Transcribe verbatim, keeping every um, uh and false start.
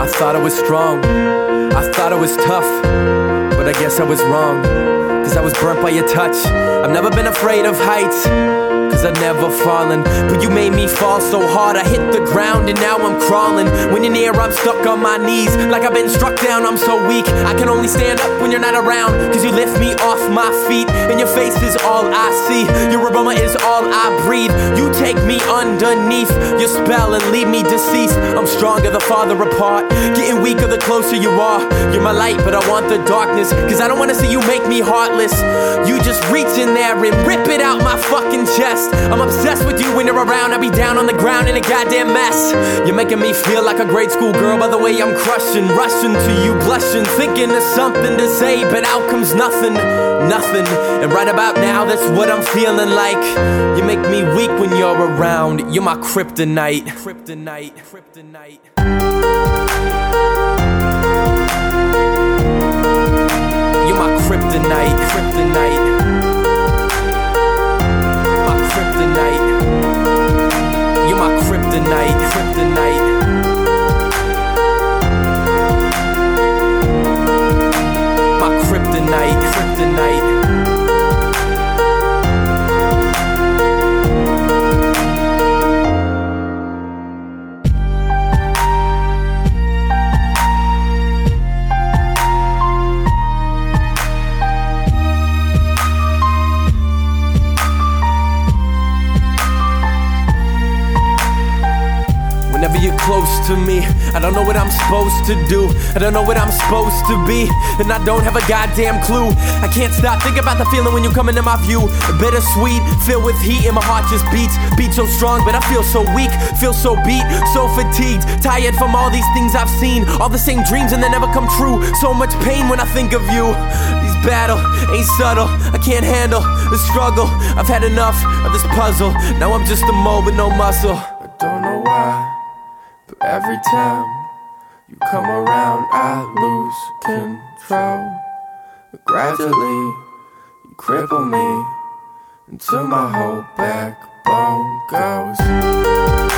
I thought I was strong, I thought I was tough, but I guess I was wrong, cause I was burnt by your touch. I've never been afraid of heights, cause I've never fallen, but you made me fall so hard I hit the ground and now I'm crawling. When you're near, I'm stuck on my knees, like I've been struck down, I'm so weak. I can only stand up when you're not around, cause you lift me off my feet, and your face is all I see, your aroma is all I breathe. You take me underneath your spell and leave me deceased. I'm stronger the farther apart, getting weaker the closer you are. You're my light, but I want the darkness, cause I don't wanna see you make me heartless. You just reach in there and rip it out my fucking chest. I'm obsessed with you when you're around, I be down on the ground in a goddamn mess. You're making me feel like a grade school girl by the way I'm crushing, rushing to you, blushing, thinking of something to say, but out comes nothing, nothing. And right about now, that's what I'm feeling like. You make me weak when you're around, you're my kryptonite. Kryptonite, kryptonite. You're my kryptonite, kryptonite. You're my kryptonite, kryptonite. My kryptonite, kryptonite. Whenever you're close to me, I don't know what I'm supposed to do. I don't know what I'm supposed to be, and I don't have a goddamn clue. I can't stop thinking about the feeling when you come into my view. Bittersweet, filled with heat, and my heart just beats. Beats so strong, but I feel so weak. Feel so beat, so fatigued. Tired from all these things I've seen. All the same dreams and they never come true. So much pain when I think of you. These battles ain't subtle, I can't handle the struggle. I've had enough of this puzzle. Now I'm just a mole with no muscle. I don't know why, but every time you come around, I lose control. But gradually, you cripple me until my whole backbone goes.